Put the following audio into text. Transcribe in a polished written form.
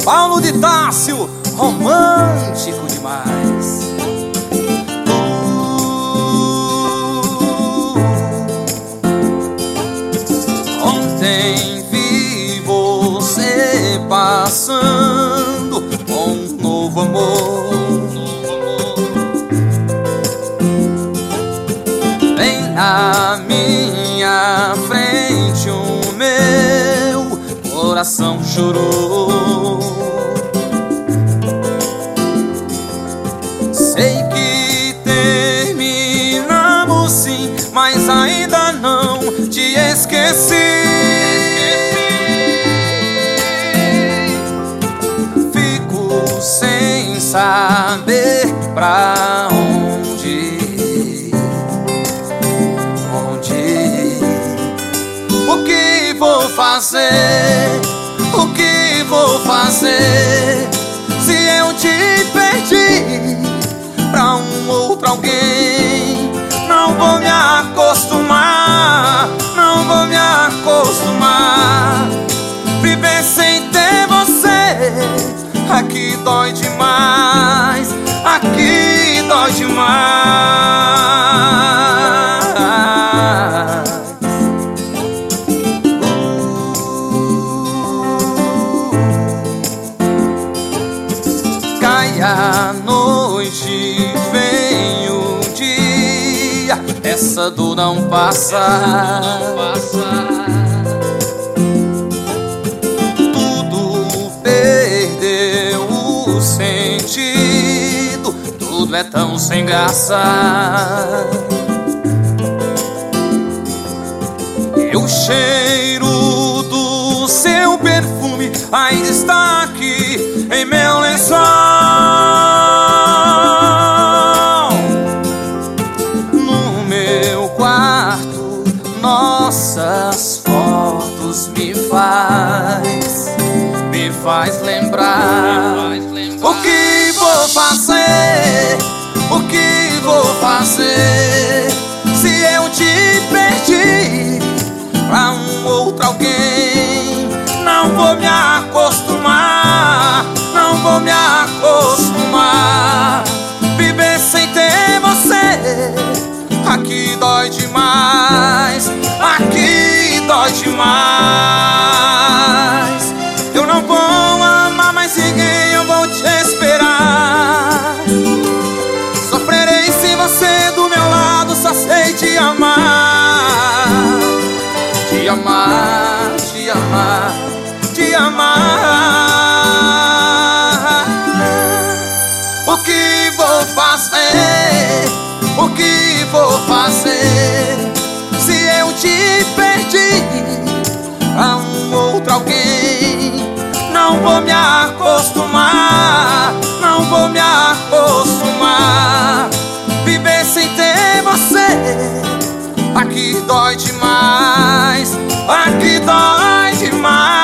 Paulo de Tássio, romântico demais. Ontem vi você passando com um novo amor. Bem na minha frente o meu coração chorou. Sei que terminamos sim, mas ainda não te esqueci. Fico sem saber pra onde ir. O que vou fazer? O que vou fazer se eu te perdi pra um outro alguém? Não vou me acostumar, não vou me acostumar. Viver sem ter você, aqui dói demais, aqui dói demais. Cai a noite, vem o dia, essa dor não passa. Tudo perdeu o sentido, tudo é tão sem graça. E o cheiro do seu perfume ainda está aqui em meu lençol. No meu quarto, nossas fotos me faz lembrar. O que vou fazer? O que vou fazer se eu te perdi pra um outro alguém? Não vou me acostumar, não vou me acostumar. Viver sem ter você, aqui dói demais, aqui dói demais. Eu não vou amar mais ninguém, eu vou te esperar. Sofrerei sem você do meu lado, só sei te amar. Te amar, te amar, te amar. O que vou fazer? O que vou fazer se eu te perdi a um outro alguém? Não vou me acostumar, não vou me acostumar. Viver sem ter você, aqui dói demais, aqui dói demais.